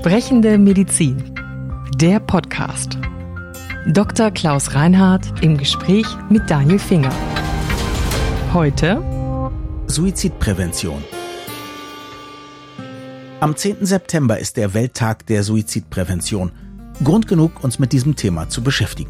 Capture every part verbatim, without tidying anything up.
Sprechende Medizin. Der Podcast. Doktor Klaus Reinhardt im Gespräch mit Daniel Finger. Heute Suizidprävention. Am zehnten September ist der Welttag der Suizidprävention. Grund genug, uns mit diesem Thema zu beschäftigen.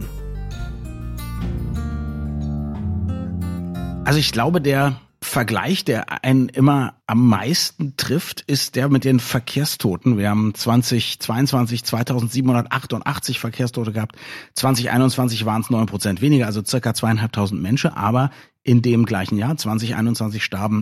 Also ich glaube, der Vergleich, der einen immer am meisten trifft, ist der mit den Verkehrstoten. Wir haben zweitausendzweiundzwanzig zweitausendsiebenhundertachtundachtzig Verkehrstote gehabt. zwanzig einundzwanzig waren es neun Prozent weniger, also circa zweieinhalbtausend Menschen. Aber in dem gleichen Jahr, zwanzig einundzwanzig, starben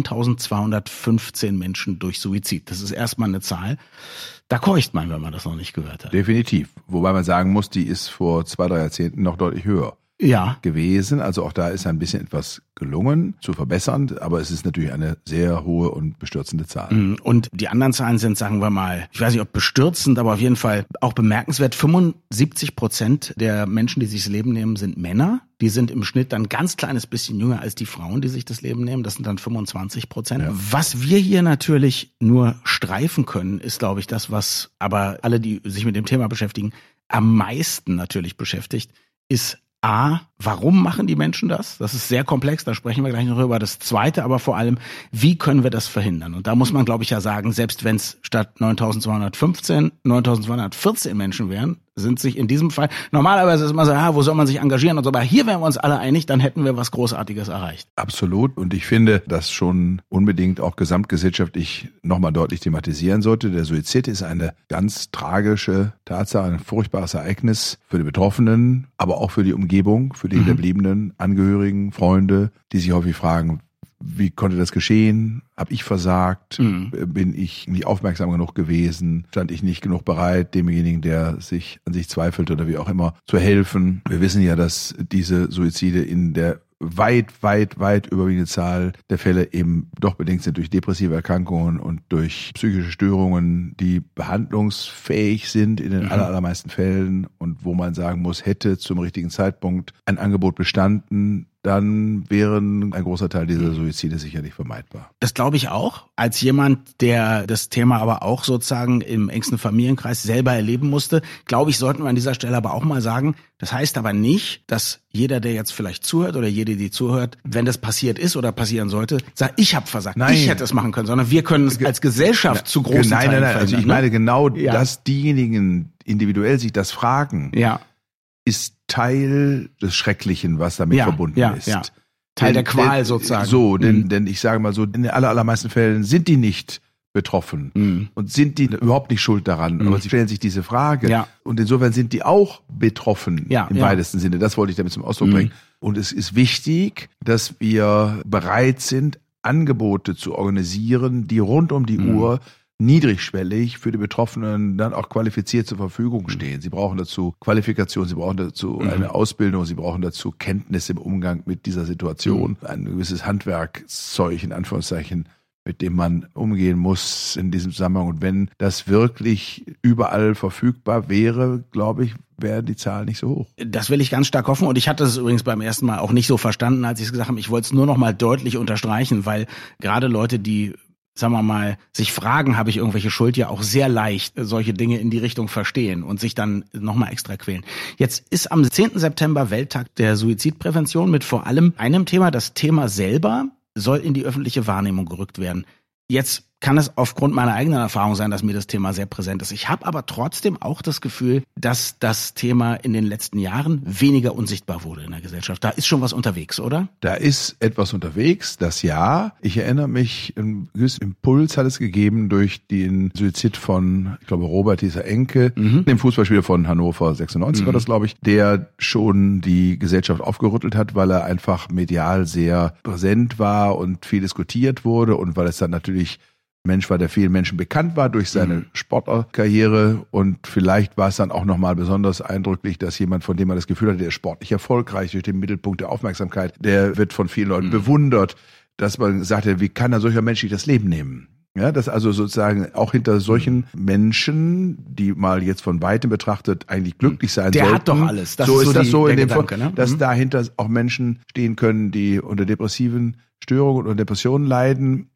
neuntausendzweihundertfünfzehn Menschen durch Suizid. Das ist erstmal eine Zahl. Da keucht man, wenn man das noch nicht gehört hat. Definitiv. Wobei man sagen muss, die ist vor zwei, drei Jahrzehnten noch deutlich höher. Ja. gewesen. Also auch da ist ein bisschen etwas gelungen zu verbessern, aber es ist natürlich eine sehr hohe und bestürzende Zahl. Und die anderen Zahlen sind, sagen wir mal, ich weiß nicht, ob bestürzend, aber auf jeden Fall auch bemerkenswert. fünfundsiebzig Prozent der Menschen, die sich das Leben nehmen, sind Männer. Die sind im Schnitt dann ein ganz kleines bisschen jünger als die Frauen, die sich das Leben nehmen. Das sind dann fünfundzwanzig Prozent. Ja. Was wir hier natürlich nur streifen können, ist, glaube ich, das, was aber alle, die sich mit dem Thema beschäftigen, am meisten natürlich beschäftigt, ist A, warum machen die Menschen das? Das ist sehr komplex, da sprechen wir gleich noch drüber. Das Zweite aber vor allem, wie können wir das verhindern? Und da muss man, glaube ich, ja sagen, selbst wenn es statt neuntausendzweihundertfünfzehn neuntausendzweihundertvierzehn Menschen wären, sind sich in diesem Fall, normalerweise ist immer so, ah, wo soll man sich engagieren und so, aber hier wären wir uns alle einig, dann hätten wir was Großartiges erreicht. Absolut, und ich finde, dass schon unbedingt auch gesamtgesellschaftlich nochmal deutlich thematisieren sollte. Der Suizid ist eine ganz tragische Tatsache, ein furchtbares Ereignis für die Betroffenen, aber auch für die Umgebung, für die mhm. hinterbliebenen Angehörigen, Freunde, die sich häufig fragen, wie konnte das geschehen? Hab ich versagt? Mhm. Bin ich nicht aufmerksam genug gewesen? Stand ich nicht genug bereit, demjenigen, der sich an sich zweifelt oder wie auch immer, zu helfen? Wir wissen ja, dass diese Suizide in der weit, weit, weit überwiegende Zahl der Fälle eben doch bedingt sind durch depressive Erkrankungen und durch psychische Störungen, die behandlungsfähig sind in den mhm. allermeisten Fällen und wo man sagen muss, hätte zum richtigen Zeitpunkt ein Angebot bestanden, dann wären ein großer Teil dieser Suizide sicherlich vermeidbar. Das glaube ich auch. Als jemand, der das Thema aber auch sozusagen im engsten Familienkreis selber erleben musste, glaube ich, sollten wir an dieser Stelle aber auch mal sagen, das heißt aber nicht, dass jeder, der jetzt vielleicht zuhört oder jede, die zuhört, wenn das passiert ist oder passieren sollte, sagt, ich habe versagt, nein. ich hätte es machen können, sondern wir können es als Gesellschaft zu großen nein, Teilen Nein, nein, nein. Also ich meine genau, ja. dass diejenigen individuell sich das fragen, ja. ist Teil des Schrecklichen, was damit ja, verbunden ja, ist. Ja. Teil denn, der Qual denn, sozusagen. So, denn, mhm. denn ich sage mal so, in den aller, allermeisten Fällen sind die nicht betroffen mhm. und sind die überhaupt nicht schuld daran, mhm. aber sie stellen sich diese Frage ja. und insofern sind die auch betroffen ja, im ja. weitesten Sinne. Das wollte ich damit zum Ausdruck mhm. bringen. Und es ist wichtig, dass wir bereit sind, Angebote zu organisieren, die rund um die mhm. Uhr niedrigschwellig für die Betroffenen dann auch qualifiziert zur Verfügung stehen. Sie brauchen dazu Qualifikation, sie brauchen dazu mhm. eine Ausbildung, sie brauchen dazu Kenntnis im Umgang mit dieser Situation, mhm. ein gewisses Handwerkszeug in Anführungszeichen, mit dem man umgehen muss in diesem Zusammenhang. Und wenn das wirklich überall verfügbar wäre, glaube ich, wäre die Zahl nicht so hoch. Das will ich ganz stark hoffen. Und ich hatte es übrigens beim ersten Mal auch nicht so verstanden, als ich es gesagt habe. Ich wollte es nur noch mal deutlich unterstreichen, weil gerade Leute, die sagen wir mal, sich fragen, habe ich irgendwelche Schuld, ja auch sehr leicht solche Dinge in die Richtung verstehen und sich dann nochmal extra quälen. Jetzt ist am zehnten September Welttag der Suizidprävention mit vor allem einem Thema. Das Thema selber soll in die öffentliche Wahrnehmung gerückt werden. Jetzt kann es aufgrund meiner eigenen Erfahrung sein, dass mir das Thema sehr präsent ist. Ich habe aber trotzdem auch das Gefühl, dass das Thema in den letzten Jahren weniger unsichtbar wurde in der Gesellschaft. Da ist schon was unterwegs, oder? Da ist etwas unterwegs, das ja. Ich erinnere mich, ein gewisser Impuls hat es gegeben durch den Suizid von, ich glaube, Robert dieser Enke, mhm. dem Fußballspieler von Hannover sechsundneunzig mhm. war das, glaube ich, der schon die Gesellschaft aufgerüttelt hat, weil er einfach medial sehr präsent war und viel diskutiert wurde und weil es dann natürlich Mensch war, der vielen Menschen bekannt war durch seine mhm. Sportlerkarriere und vielleicht war es dann auch nochmal besonders eindrücklich, dass jemand, von dem man das Gefühl hatte, der ist sportlich erfolgreich, durch den Mittelpunkt der Aufmerksamkeit, der wird von vielen Leuten mhm. bewundert, dass man sagte, wie kann ein solcher Mensch sich das Leben nehmen? Ja, dass also sozusagen auch hinter solchen Menschen, die mal jetzt von weitem betrachtet eigentlich glücklich sein der sollten. Der hat doch alles. Das so ist, so ist das die, so in dem Gedanke, ne? dass mhm. dahinter auch Menschen stehen können, die unter depressiven Störungen und Depressionen leiden,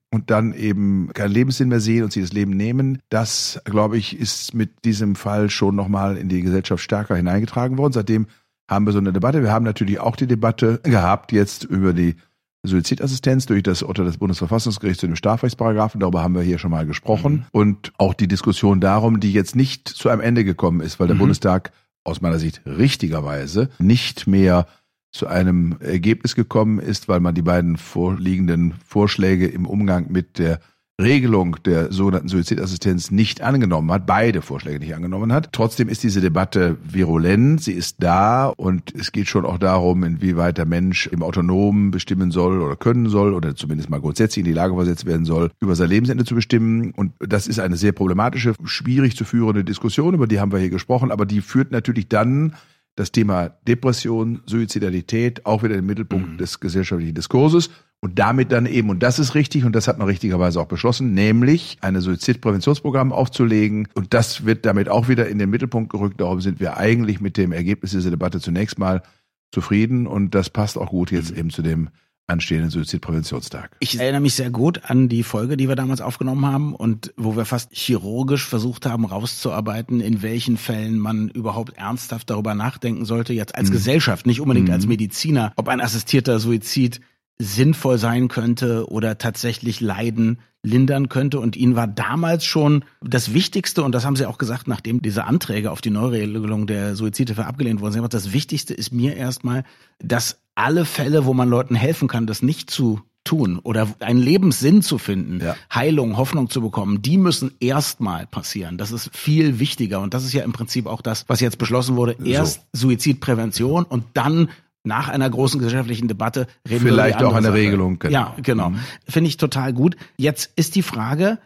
und dann eben keinen Lebenssinn mehr sehen und sich das Leben nehmen. Das, glaube ich, ist mit diesem Fall schon nochmal in die Gesellschaft stärker hineingetragen worden. Seitdem haben wir so eine Debatte. Wir haben natürlich auch die Debatte gehabt jetzt über die Suizidassistenz durch das Urteil des Bundesverfassungsgerichts zu dem Strafrechtsparagraphen. Darüber haben wir hier schon mal gesprochen. Mhm. Und auch die Diskussion darum, die jetzt nicht zu einem Ende gekommen ist, weil der mhm. Bundestag aus meiner Sicht richtigerweise nicht mehr zu einem Ergebnis gekommen ist, weil man die beiden vorliegenden Vorschläge im Umgang mit der Regelung der sogenannten Suizidassistenz nicht angenommen hat, beide Vorschläge nicht angenommen hat. Trotzdem ist diese Debatte virulent, sie ist da und es geht schon auch darum, inwieweit der Mensch im Autonomen bestimmen soll oder können soll oder zumindest mal grundsätzlich in die Lage versetzt werden soll, über sein Lebensende zu bestimmen. Und das ist eine sehr problematische, schwierig zu führende Diskussion, über die haben wir hier gesprochen, aber die führt natürlich dann das Thema Depression, Suizidalität auch wieder in den Mittelpunkt mhm. des gesellschaftlichen Diskurses. Und damit dann eben, und das ist richtig, und das hat man richtigerweise auch beschlossen, nämlich ein Suizidpräventionsprogramm aufzulegen. Und das wird damit auch wieder in den Mittelpunkt gerückt. Darum sind wir eigentlich mit dem Ergebnis dieser Debatte zunächst mal zufrieden. Und das passt auch gut jetzt eben zu dem anstehenden Suizidpräventionstag. Ich erinnere mich sehr gut an die Folge, die wir damals aufgenommen haben und wo wir fast chirurgisch versucht haben, rauszuarbeiten, in welchen Fällen man überhaupt ernsthaft darüber nachdenken sollte, jetzt als mhm. Gesellschaft, nicht unbedingt mhm. als Mediziner, ob ein assistierter Suizid sinnvoll sein könnte oder tatsächlich Leiden lindern könnte. Und Ihnen war damals schon das Wichtigste, und das haben Sie auch gesagt, nachdem diese Anträge auf die Neuregelung der Suizidhilfe abgelehnt wurden, Sie haben gesagt, das Wichtigste ist mir erstmal, dass alle Fälle, wo man Leuten helfen kann, das nicht zu tun oder einen Lebenssinn zu finden, ja. Heilung, Hoffnung zu bekommen, die müssen erstmal passieren. Das ist viel wichtiger. Und das ist ja im Prinzip auch das, was jetzt beschlossen wurde. Erst so. Suizidprävention und dann nach einer großen gesellschaftlichen Debatte reden wir vielleicht über auch eine Sache. Regelung. Genau. Ja, genau. Mhm. Finde ich total gut. Jetzt ist die Frage,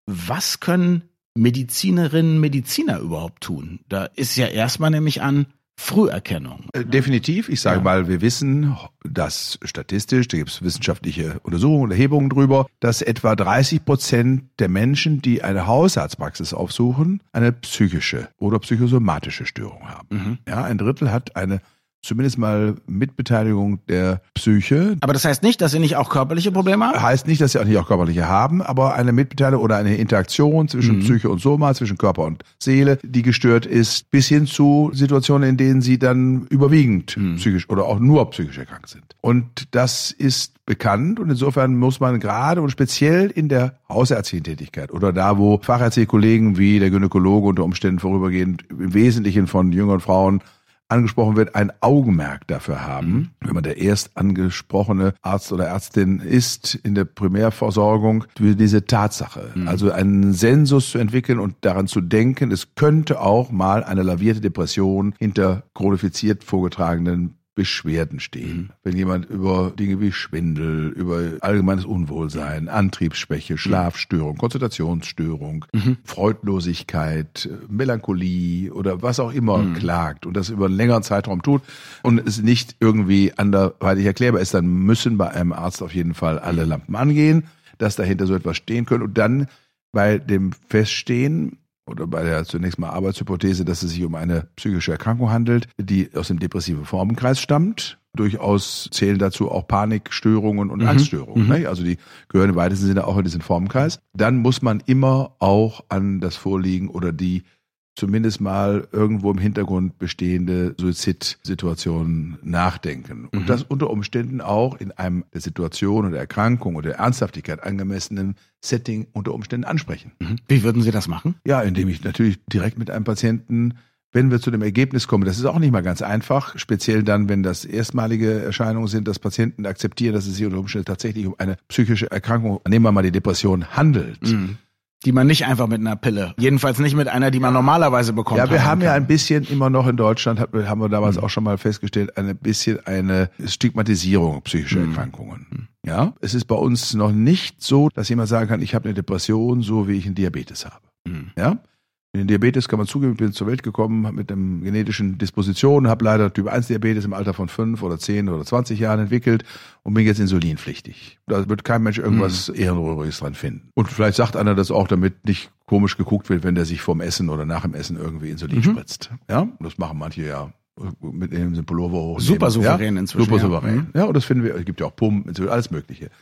was können Medizinerinnen, Mediziner überhaupt tun? Da ist ja erstmal nämlich an Früherkennung. Äh, definitiv. Ich sage ja. mal, wir wissen, dass statistisch, da gibt es wissenschaftliche Untersuchungen und Erhebungen drüber, dass etwa dreißig Prozent der Menschen, die eine Hausarztpraxis aufsuchen, eine psychische oder psychosomatische Störung haben. Mhm. Ja, ein Drittel hat eine zumindest mal Mitbeteiligung der Psyche. Aber das heißt nicht, dass sie nicht auch körperliche Probleme haben? Heißt nicht, dass sie auch nicht auch körperliche haben, aber eine Mitbeteiligung oder eine Interaktion zwischen mhm. Psyche und Soma, zwischen Körper und Seele, die gestört ist, bis hin zu Situationen, in denen sie dann überwiegend mhm. psychisch oder auch nur psychisch erkrankt sind. Und das ist bekannt und insofern muss man gerade und speziell in der hausärztlichen Tätigkeit oder da, wo fachärztliche Kollegen wie der Gynäkologe unter Umständen vorübergehend im Wesentlichen von jüngeren Frauen angesprochen wird, ein Augenmerk dafür haben, mhm. wenn man der erst angesprochene Arzt oder Ärztin ist in der Primärversorgung, für diese Tatsache. Mhm. Also einen Sensus zu entwickeln und daran zu denken, es könnte auch mal eine lavierte Depression hinter chronifiziert vorgetragenen Beschwerden stehen. Mhm. Wenn jemand über Dinge wie Schwindel, über allgemeines Unwohlsein, Antriebsschwäche, Schlafstörung, Konzentrationsstörung, mhm. Freudlosigkeit, Melancholie oder was auch immer mhm. klagt und das über einen längeren Zeitraum tut und es nicht irgendwie anderweitig erklärbar ist, dann müssen bei einem Arzt auf jeden Fall alle Lampen angehen, dass dahinter so etwas stehen könnte und dann bei dem Feststehen oder bei der zunächst mal Arbeitshypothese, dass es sich um eine psychische Erkrankung handelt, die aus dem depressiven Formenkreis stammt. Durchaus zählen dazu auch Panikstörungen und mhm. Angststörungen. Mhm. Ne? Also die gehören im weitesten Sinne auch in diesen Formenkreis. Dann muss man immer auch an das Vorliegen oder die zumindest mal irgendwo im Hintergrund bestehende Suizidsituationen nachdenken. Und mhm. das unter Umständen auch in einem der Situation oder der Erkrankung oder der Ernsthaftigkeit angemessenen Setting unter Umständen ansprechen. Mhm. Wie würden Sie das machen? Ja, indem ich natürlich direkt mit einem Patienten, wenn wir zu dem Ergebnis kommen, das ist auch nicht mal ganz einfach, speziell dann, wenn das erstmalige Erscheinungen sind, dass Patienten akzeptieren, dass es sich unter Umständen tatsächlich um eine psychische Erkrankung, nehmen wir mal die Depression, handelt. Mhm. Die man nicht einfach mit einer Pille, jedenfalls nicht mit einer, die man normalerweise bekommt. Ja, wir haben kann. ja ein bisschen immer noch in Deutschland, haben wir damals mhm. auch schon mal festgestellt, ein bisschen eine Stigmatisierung psychischer mhm. Erkrankungen. Ja, es ist bei uns noch nicht so, dass jemand sagen kann, ich habe eine Depression, so wie ich einen Diabetes habe. Mhm. Ja. Den Diabetes kann man zugeben, ich bin zur Welt gekommen mit einem genetischen Disposition, habe leider Typ eins Diabetes im Alter von fünf oder zehn oder zwanzig Jahren entwickelt und bin jetzt insulinpflichtig. Da wird kein Mensch irgendwas mhm. Ehrenrühriges dran finden. Und vielleicht sagt einer das auch, damit nicht komisch geguckt wird, wenn der sich vorm Essen oder nach dem Essen irgendwie Insulin mhm. spritzt. Ja, und das machen manche ja mit dem Pullover hoch. Super souverän ja? inzwischen. Super souverän. Ja. ja, und das finden wir, es gibt ja auch Pumpen, alles Mögliche.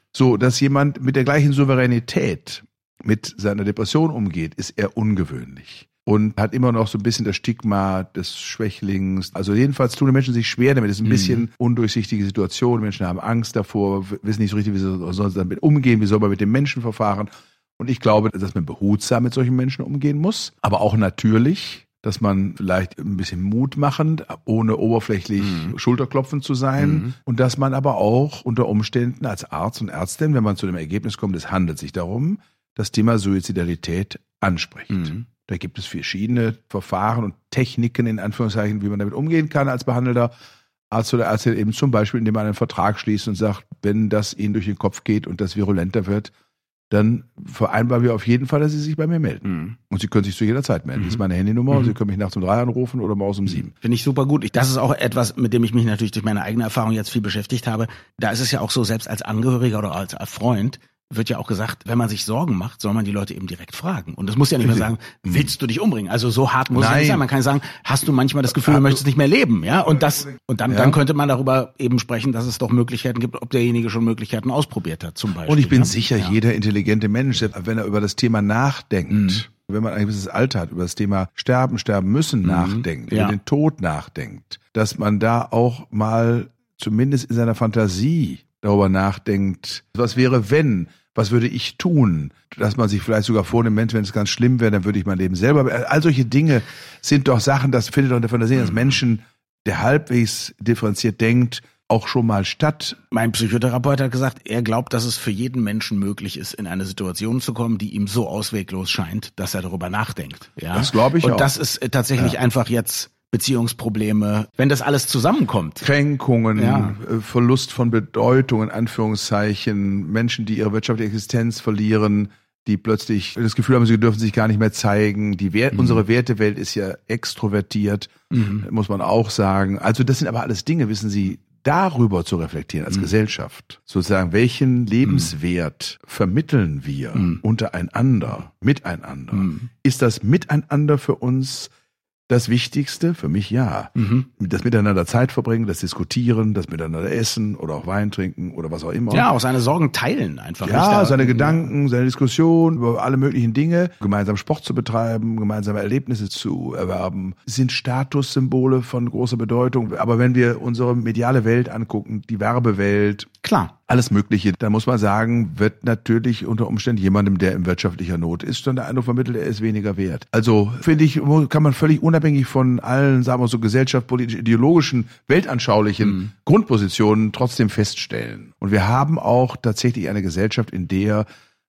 So, dass jemand mit der gleichen Souveränität mit seiner Depression umgeht, ist eher ungewöhnlich. Und hat immer noch so ein bisschen das Stigma des Schwächlings. Also jedenfalls tun die Menschen sich schwer damit. Es ist ein bisschen mhm. undurchsichtige Situation. Die Menschen haben Angst davor, wissen nicht so richtig, wie sie sollen damit umgehen, wie soll man mit den Menschen verfahren. Und ich glaube, dass man behutsam mit solchen Menschen umgehen muss. Aber auch natürlich, dass man vielleicht ein bisschen mutmachend, ohne oberflächlich mhm. Schulterklopfen zu sein. Mhm. Und dass man aber auch unter Umständen als Arzt und Ärztin, wenn man zu dem Ergebnis kommt, es handelt sich darum, das Thema Suizidalität anspricht. Mhm. Da gibt es verschiedene Verfahren und Techniken, in Anführungszeichen, wie man damit umgehen kann als behandelter Arzt oder Ärztin, eben zum Beispiel, indem man einen Vertrag schließt und sagt, wenn das Ihnen durch den Kopf geht und das virulenter wird, dann vereinbaren wir auf jeden Fall, dass Sie sich bei mir melden. Mhm. Und Sie können sich zu jeder Zeit melden. Mhm. Das ist meine Handynummer. Mhm. Sie können mich nachts um drei anrufen oder morgens um sieben. Finde ich super gut. Das ist auch etwas, mit dem ich mich natürlich durch meine eigene Erfahrung jetzt viel beschäftigt habe. Da ist es ja auch so, selbst als Angehöriger oder als Freund, wird ja auch gesagt, wenn man sich Sorgen macht, soll man die Leute eben direkt fragen. Und das muss ja nicht mehr sagen, willst du dich umbringen? Also so hart muss es nicht sein. Man kann sagen, hast du manchmal das Gefühl, du möchtest nicht mehr leben, ja? Und das, und dann, ja. dann könnte man darüber eben sprechen, dass es doch Möglichkeiten gibt, ob derjenige schon Möglichkeiten ausprobiert hat, zum Beispiel. Und ich bin ja? sicher, ja. jeder intelligente Mensch, wenn er über das Thema nachdenkt, mhm. wenn man ein gewisses Alter hat, über das Thema Sterben, Sterben müssen mhm. nachdenkt, ja. über den Tod nachdenkt, dass man da auch mal zumindest in seiner Fantasie darüber nachdenkt, was wäre, wenn, was würde ich tun, dass man sich vielleicht sogar vornimmt, Mensch, wenn es ganz schlimm wäre, dann würde ich mein Leben selber, all solche Dinge sind doch Sachen, das findet doch in der Fantasie des Menschen, der halbwegs differenziert denkt, auch schon mal statt. Mein Psychotherapeut hat gesagt, er glaubt, dass es für jeden Menschen möglich ist, in eine Situation zu kommen, die ihm so ausweglos scheint, dass er darüber nachdenkt. Ja? Das glaube ich Und auch. Und das ist tatsächlich ja. einfach jetzt Beziehungsprobleme, wenn das alles zusammenkommt. Kränkungen, ja. Verlust von Bedeutung, in Anführungszeichen, Menschen, die ihre wirtschaftliche Existenz verlieren, die plötzlich das Gefühl haben, sie dürfen sich gar nicht mehr zeigen. Die Wert, mhm. Unsere Wertewelt ist ja extrovertiert, mhm. muss man auch sagen. Also das sind aber alles Dinge, wissen Sie, darüber zu reflektieren als mhm. Gesellschaft. Sozusagen, welchen Lebenswert mhm. vermitteln wir mhm. untereinander, miteinander? Mhm. Ist das Miteinander für uns das Wichtigste? Für mich ja. Mhm. Das Miteinander Zeit verbringen, das Diskutieren, das Miteinander essen oder auch Wein trinken oder was auch immer. Ja, auch seine Sorgen teilen einfach. Ja, seine Gedanken, seine Diskussion über alle möglichen Dinge, gemeinsam Sport zu betreiben, gemeinsame Erlebnisse zu erwerben, sind Statussymbole von großer Bedeutung. Aber wenn wir unsere mediale Welt angucken, die Werbewelt, klar, alles Mögliche, dann muss man sagen, wird natürlich unter Umständen jemandem, der in wirtschaftlicher Not ist, schon der Eindruck vermittelt, er ist weniger wert. Also finde ich, kann man völlig unabhängig von allen, sagen wir so, gesellschaftspolitisch, ideologischen, weltanschaulichen mhm. Grundpositionen trotzdem feststellen. Und wir haben auch tatsächlich eine Gesellschaft, in der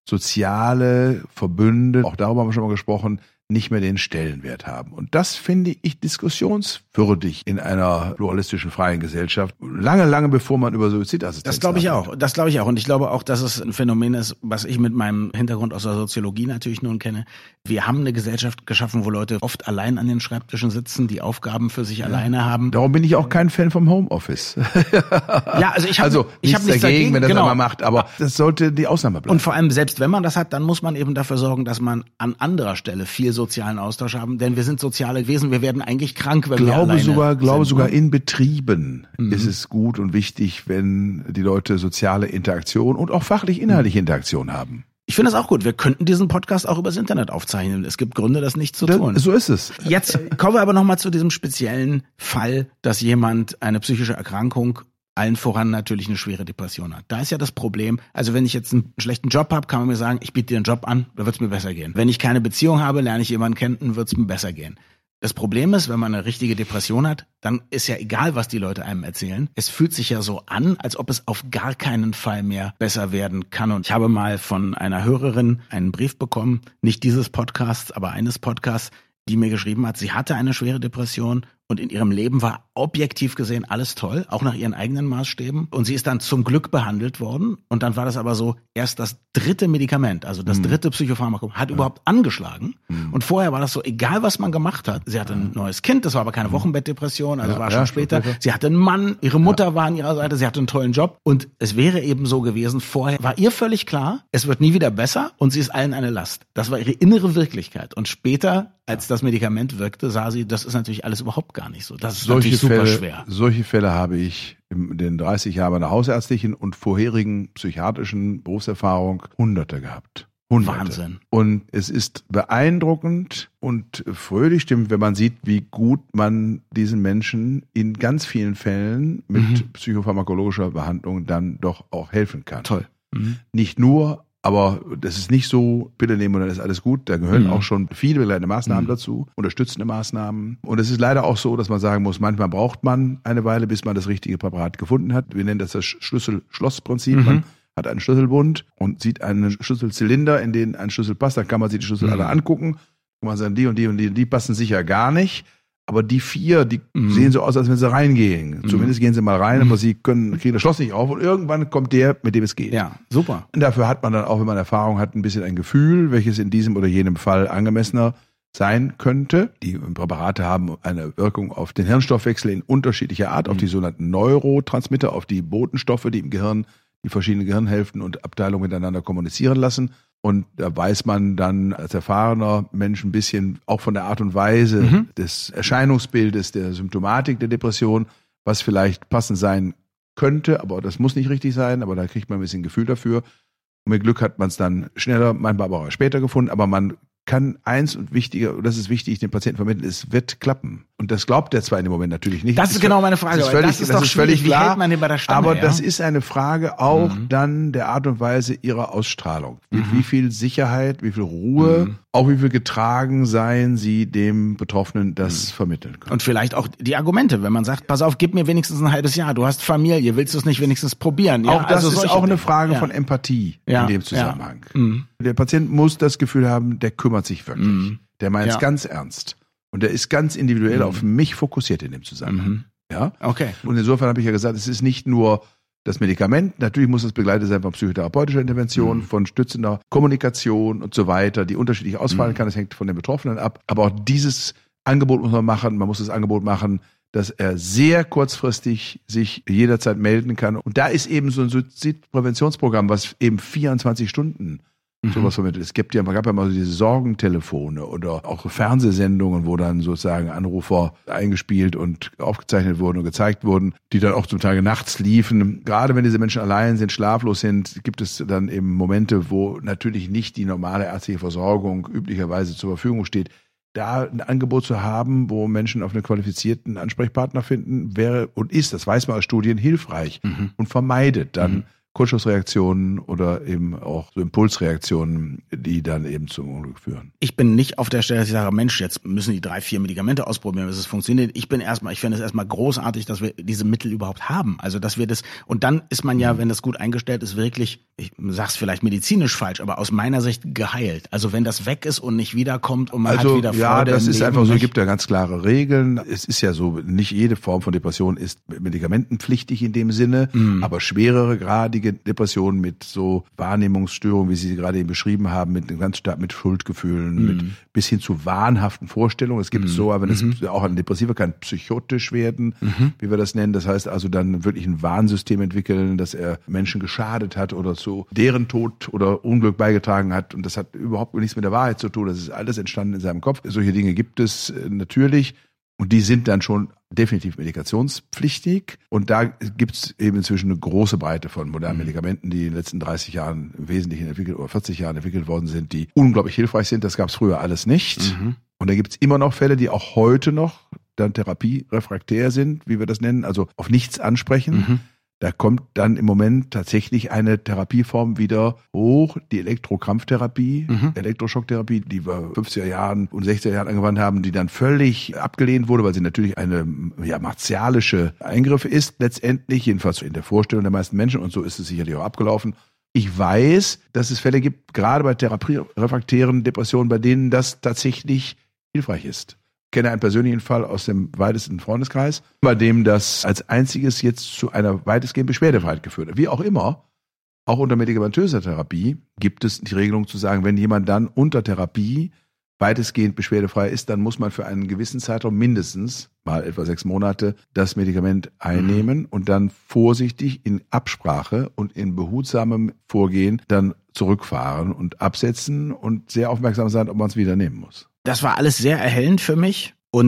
soziale Verbünde, auch darüber haben wir schon mal gesprochen, nicht mehr den Stellenwert haben. Und das finde ich diskussionswürdig in einer pluralistischen, freien Gesellschaft. Lange, lange bevor man über Suizidassistenz Das glaube ich auch. Das glaube ich auch. Und ich glaube auch, dass es ein Phänomen ist, was ich mit meinem Hintergrund aus der Soziologie natürlich nun kenne. Wir haben eine Gesellschaft geschaffen, wo Leute oft allein an den Schreibtischen sitzen, die Aufgaben für sich ja. alleine haben. Darum bin ich auch kein Fan vom Homeoffice. Ja, also ich habe also ich hab nichts dagegen, dagegen, wenn das genau. einmal macht, aber das sollte die Ausnahme bleiben. Und vor allem, selbst wenn man das hat, dann muss man eben dafür sorgen, dass man an anderer Stelle viel sozialen Austausch haben, denn wir sind soziale Wesen, wir werden eigentlich krank, wenn glaube wir alleine sogar, glaube sind. sogar in Betrieben mhm. ist es gut und wichtig, wenn die Leute soziale Interaktion und auch fachlich-inhaltliche Interaktion haben. Ich finde es auch gut. Wir könnten diesen Podcast auch übers Internet aufzeichnen. Es gibt Gründe, das nicht zu tun. Das, so ist es. Jetzt kommen wir aber nochmal zu diesem speziellen Fall, dass jemand eine psychische Erkrankung, allen voran natürlich eine schwere Depression hat. Da ist ja das Problem, also wenn ich jetzt einen schlechten Job habe, kann man mir sagen, ich biete dir einen Job an, da wird es mir besser gehen. Wenn ich keine Beziehung habe, lerne ich jemanden kennen, dann wird es mir besser gehen. Das Problem ist, wenn man eine richtige Depression hat, dann ist ja egal, was die Leute einem erzählen. Es fühlt sich ja so an, als ob es auf gar keinen Fall mehr besser werden kann. Und ich habe mal von einer Hörerin einen Brief bekommen, nicht dieses Podcasts, aber eines Podcasts, die mir geschrieben hat, sie hatte eine schwere Depression und in ihrem Leben war objektiv gesehen alles toll, auch nach ihren eigenen Maßstäben. Und sie ist dann zum Glück behandelt worden. Und dann war das aber so, erst das dritte Medikament, also das dritte Psychopharmakum, hat ja. überhaupt angeschlagen. Mhm. Und vorher war das so, egal was man gemacht hat. Sie hatte ein neues Kind, das war aber keine Wochenbettdepression, also ja, war schon ja, später. später. Sie hatte einen Mann, ihre Mutter ja. war an ihrer Seite, sie hatte einen tollen Job. Und es wäre eben so gewesen, vorher war ihr völlig klar, es wird nie wieder besser und sie ist allen eine Last. Das war ihre innere Wirklichkeit. Und später, als das Medikament wirkte, sah sie, das ist natürlich alles überhaupt gar gar nicht so. Das ist solche natürlich super Fälle, schwer. Solche Fälle habe ich in den dreißig Jahren meiner hausärztlichen und vorherigen psychiatrischen Berufserfahrung Hunderte gehabt. Hunderte. Wahnsinn. Und es ist beeindruckend und fröhlich stimmt, wenn man sieht, wie gut man diesen Menschen in ganz vielen Fällen mit mhm. psychopharmakologischer Behandlung dann doch auch helfen kann. Toll. Mhm. Nicht nur, aber das ist nicht so, Pille nehmen und dann ist alles gut. Da gehören mhm. auch schon viele begleitende Maßnahmen mhm. dazu, unterstützende Maßnahmen. Und es ist leider auch so, dass man sagen muss, manchmal braucht man eine Weile, bis man das richtige Präparat gefunden hat. Wir nennen das das Schlüssel-Schloss-Prinzip. Mhm. Man hat einen Schlüsselbund und sieht einen Schlüsselzylinder, in den ein Schlüssel passt. Dann kann man sich die Schlüssel mhm. alle angucken. Und man sagt, die und die und die und die passen sicher gar nicht. Aber die vier, die mhm. sehen so aus, als wenn sie reingehen. Mhm. Zumindest gehen sie mal rein, aber sie können, kriegen das Schloss nicht auf. Und irgendwann kommt der, mit dem es geht. Ja, super. Und dafür hat man dann auch, wenn man Erfahrung hat, ein bisschen ein Gefühl, welches in diesem oder jenem Fall angemessener sein könnte. Die Präparate haben eine Wirkung auf den Hirnstoffwechsel in unterschiedlicher Art, mhm. auf die sogenannten Neurotransmitter, auf die Botenstoffe, die im Gehirn die verschiedenen Gehirnhälften und Abteilungen miteinander kommunizieren lassen. Und da weiß man dann als erfahrener Mensch ein bisschen auch von der Art und Weise mhm. des Erscheinungsbildes, der Symptomatik der Depression, was vielleicht passend sein könnte, aber das muss nicht richtig sein, aber da kriegt man ein bisschen Gefühl dafür. Und mit Glück hat man es dann schneller, manchmal aber auch später gefunden, aber man kann eins und wichtiger, und das ist wichtig, den Patienten vermitteln, es wird klappen. Und das glaubt er zwar in dem Moment natürlich nicht. Das, das ist genau meine Frage. Das ist völlig, das ist das doch ist völlig klar, wie hält man den bei der Stange, aber ja? das ist eine Frage auch mhm. dann der Art und Weise ihrer Ausstrahlung. Mit Mhm. wie viel Sicherheit, wie viel Ruhe, Mhm. auch wie viel getragen sein sie dem Betroffenen das mhm. vermitteln können. Und vielleicht auch die Argumente, wenn man sagt, pass auf, gib mir wenigstens ein halbes Jahr, du hast Familie, willst du es nicht wenigstens probieren? Ja, auch das also ist solche auch eine Dinge. Frage ja. von Empathie Ja, in dem Zusammenhang. Ja. Mhm. Der Patient muss das Gefühl haben, der kümmert sich wirklich. Mhm. Der meint es Ja. ganz ernst. Und der ist ganz individuell Mhm. auf mich fokussiert in dem Zusammenhang. Mhm. Ja? Okay. Und insofern habe ich ja gesagt, es ist nicht nur das Medikament, natürlich muss es begleitet sein von psychotherapeutischer Intervention, Mhm. von stützender Kommunikation und so weiter, die unterschiedlich ausfallen Mhm. kann, das hängt von den Betroffenen ab. Aber auch dieses Angebot muss man machen, man muss das Angebot machen, dass er sehr kurzfristig sich jederzeit melden kann. Und da ist eben so ein Suizidpräventionsprogramm, was eben vierundzwanzig Stunden Mhm. sowas vermittelt. Es gibt ja, man gab ja mal so diese Sorgentelefone oder auch Fernsehsendungen, wo dann sozusagen Anrufer eingespielt und aufgezeichnet wurden und gezeigt wurden, die dann auch zum Teil nachts liefen. Gerade wenn diese Menschen allein sind, schlaflos sind, gibt es dann eben Momente, wo natürlich nicht die normale ärztliche Versorgung üblicherweise zur Verfügung steht. Da ein Angebot zu haben, wo Menschen auf einen qualifizierten Ansprechpartner finden, wäre und ist, das weiß man aus Studien, hilfreich Mhm. und vermeidet dann Mhm. Kurzschlussreaktionen oder eben auch so Impulsreaktionen, die dann eben zum Unglück führen. Ich bin nicht auf der Stelle, dass ich sage, Mensch, jetzt müssen die drei, vier Medikamente ausprobieren, bis es funktioniert. Ich bin erstmal, ich finde es erstmal großartig, dass wir diese Mittel überhaupt haben. Also, dass wir das, und dann ist man ja, wenn das gut eingestellt ist, wirklich, ich sag's vielleicht medizinisch falsch, aber aus meiner Sicht geheilt. Also, wenn das weg ist und nicht wiederkommt und man also, hat wieder Freude ja, das im ist Leben, einfach so, es nicht? gibt da ganz klare Regeln. Es ist ja so, nicht jede Form von Depression ist medikamentenpflichtig in dem Sinne, Mhm. aber schwerere gradige Depressionen mit so Wahrnehmungsstörungen, wie Sie sie gerade eben beschrieben haben, mit ganz stark mit Schuldgefühlen, Mhm. mit bis hin zu wahnhaften Vorstellungen. Es gibt es Mhm. so, aber wenn Mhm. es auch ein Depressiver kann psychotisch werden, Mhm. wie wir das nennen. Das heißt also dann wirklich ein Warnsystem entwickeln, dass er Menschen geschadet hat oder zu deren Tod oder Unglück beigetragen hat. Und das hat überhaupt nichts mit der Wahrheit zu tun. Das ist alles entstanden in seinem Kopf. Solche Dinge gibt es äh, natürlich. Und die sind dann schon definitiv medikationspflichtig. Und da gibt es eben inzwischen eine große Breite von modernen Mhm. Medikamenten, die in den letzten dreißig Jahren im Wesentlichen entwickelt oder vierzig Jahren entwickelt worden sind, die unglaublich hilfreich sind. Das gab es früher alles nicht. Mhm. Und da gibt es immer noch Fälle, die auch heute noch dann therapierefraktär sind, wie wir das nennen, also auf nichts ansprechen. Mhm. Da kommt dann im Moment tatsächlich eine Therapieform wieder hoch, die Elektrokrampftherapie, Mhm. Elektroschocktherapie, die wir fünfziger Jahren und sechziger Jahren angewandt haben, die dann völlig abgelehnt wurde, weil sie natürlich eine ja, martialische Eingriff ist, letztendlich, jedenfalls in der Vorstellung der meisten Menschen, und so ist es sicherlich auch abgelaufen. Ich weiß, dass es Fälle gibt, gerade bei therapierefraktären Depressionen, bei denen das tatsächlich hilfreich ist. Ich kenne einen persönlichen Fall aus dem weitesten Freundeskreis, bei dem das als einziges jetzt zu einer weitestgehend Beschwerdefreiheit geführt hat. Wie auch immer, auch unter medikamentöser Therapie gibt es die Regelung zu sagen, wenn jemand dann unter Therapie weitestgehend beschwerdefrei ist, dann muss man für einen gewissen Zeitraum mindestens, mal etwa sechs Monate, das Medikament einnehmen mhm. und dann vorsichtig in Absprache und in behutsamem Vorgehen dann zurückfahren und absetzen und sehr aufmerksam sein, ob man es wieder nehmen muss. Das war alles sehr erhellend für mich und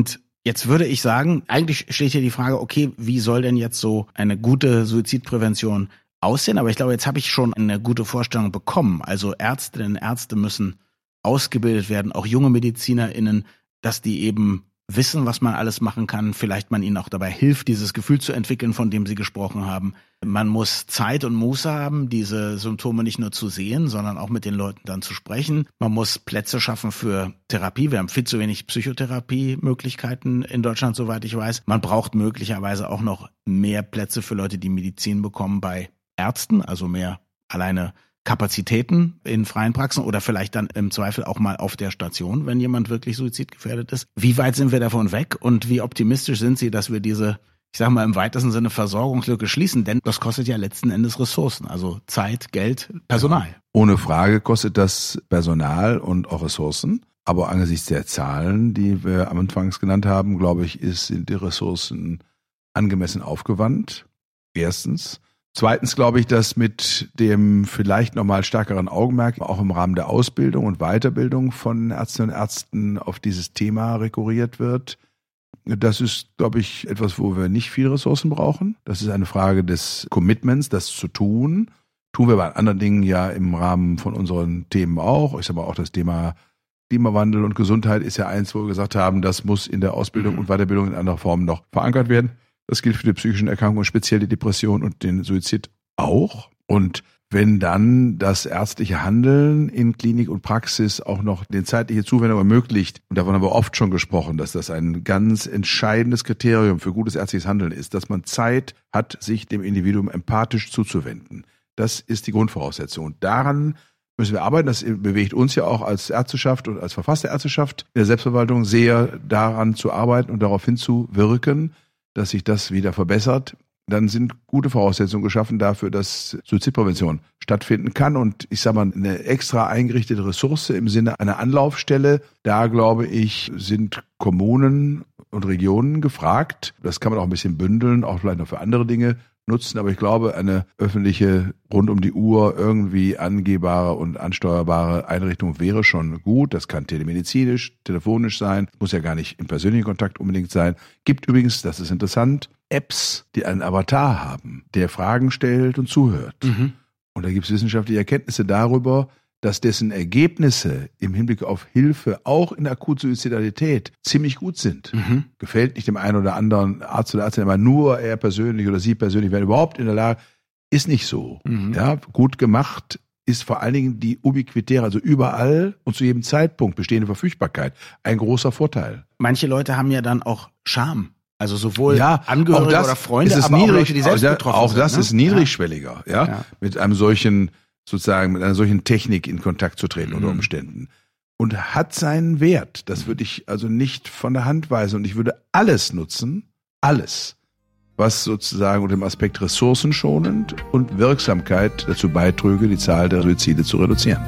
Jetzt würde ich sagen, eigentlich steht hier die Frage, okay, wie soll denn jetzt so eine gute Suizidprävention aussehen? Aber ich glaube, jetzt habe ich schon eine gute Vorstellung bekommen. Also Ärztinnen und Ärzte müssen ausgebildet werden, auch junge MedizinerInnen, dass die eben wissen, was man alles machen kann, vielleicht man ihnen auch dabei hilft, dieses Gefühl zu entwickeln, von dem Sie gesprochen haben. Man muss Zeit und Muße haben, diese Symptome nicht nur zu sehen, sondern auch mit den Leuten dann zu sprechen. Man muss Plätze schaffen für Therapie. Wir haben viel zu wenig Psychotherapiemöglichkeiten in Deutschland, soweit ich weiß. Man braucht möglicherweise auch noch mehr Plätze für Leute, die Medizin bekommen bei Ärzten, also mehr alleine Kapazitäten in freien Praxen oder vielleicht dann im Zweifel auch mal auf der Station, wenn jemand wirklich suizidgefährdet ist. Wie weit sind wir davon weg und wie optimistisch sind Sie, dass wir diese, ich sage mal im weitesten Sinne, Versorgungslücke schließen? Denn das kostet ja letzten Endes Ressourcen, also Zeit, Geld, Personal. Ja, ohne Frage kostet das Personal und auch Ressourcen. Aber angesichts der Zahlen, die wir am Anfangs genannt haben, glaube ich, ist, sind die Ressourcen angemessen aufgewandt. Erstens. Zweitens glaube ich, dass mit dem vielleicht nochmal stärkeren Augenmerk auch im Rahmen der Ausbildung und Weiterbildung von Ärztinnen und Ärzten auf dieses Thema rekurriert wird. Das ist, glaube ich, etwas, wo wir nicht viel Ressourcen brauchen. Das ist eine Frage des Commitments, das zu tun. Tun wir bei anderen Dingen ja im Rahmen von unseren Themen auch. Ich sage mal auch das Thema Klimawandel und Gesundheit ist ja eins, wo wir gesagt haben, das muss in der Ausbildung und Weiterbildung in anderer Form noch verankert werden. Das gilt für die psychischen Erkrankungen, speziell die Depression und den Suizid auch. Und wenn dann das ärztliche Handeln in Klinik und Praxis auch noch den zeitliche Zuwendung ermöglicht, und davon haben wir oft schon gesprochen, dass das ein ganz entscheidendes Kriterium für gutes ärztliches Handeln ist, dass man Zeit hat, sich dem Individuum empathisch zuzuwenden. Das ist die Grundvoraussetzung. Und daran müssen wir arbeiten. Das bewegt uns ja auch als Ärzteschaft und als verfasste Ärzteschaft in der Selbstverwaltung sehr, daran zu arbeiten und darauf hinzuwirken, dass sich das wieder verbessert. Dann sind gute Voraussetzungen geschaffen dafür, dass Suizidprävention stattfinden kann. Und ich sage mal, eine extra eingerichtete Ressource im Sinne einer Anlaufstelle, da glaube ich, sind Kommunen und Regionen gefragt. Das kann man auch ein bisschen bündeln, auch vielleicht noch für andere Dinge nutzen. Aber ich glaube, eine öffentliche, rund um die Uhr irgendwie angehbare und ansteuerbare Einrichtung wäre schon gut. Das kann telemedizinisch, telefonisch sein. Muss ja gar nicht im persönlichen Kontakt unbedingt sein. Gibt übrigens, das ist interessant, Apps, die einen Avatar haben, der Fragen stellt und zuhört. Mhm. Und da gibt es wissenschaftliche Erkenntnisse darüber, dass dessen Ergebnisse im Hinblick auf Hilfe auch in der Akutsuizidalität ziemlich gut sind. Mhm. Gefällt nicht dem einen oder anderen Arzt oder Ärztin, aber nur er persönlich oder sie persönlich wären überhaupt in der Lage, ist nicht so. Mhm. Ja, gut gemacht ist vor allen Dingen die ubiquitäre, also überall und zu jedem Zeitpunkt bestehende Verfügbarkeit ein großer Vorteil. Manche Leute haben ja dann auch Scham. Also sowohl ja, Angehörige das, oder Freunde, aber niedrig, auch Leute, die selbst auch, betroffen auch sind. Auch das ne? ist niedrigschwelliger, ja? Ja, mit einem solchen, sozusagen, mit einer solchen Technik in Kontakt zu treten mhm. unter Umständen. Und hat seinen Wert. Das würde ich also nicht von der Hand weisen. Und ich würde alles nutzen, alles, was sozusagen unter dem Aspekt ressourcenschonend und Wirksamkeit dazu beitrüge, die Zahl der Suizide zu reduzieren.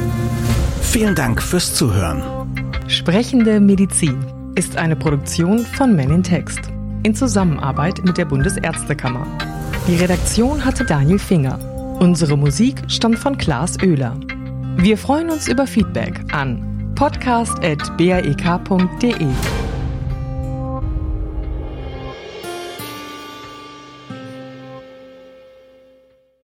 Vielen Dank fürs Zuhören. Sprechende Medizin ist eine Produktion von Men in Text in Zusammenarbeit mit der Bundesärztekammer. Die Redaktion hatte Daniel Finger. Unsere Musik stammt von Klaas Oehler. Wir freuen uns über Feedback an podcast at b r e k punkt d e.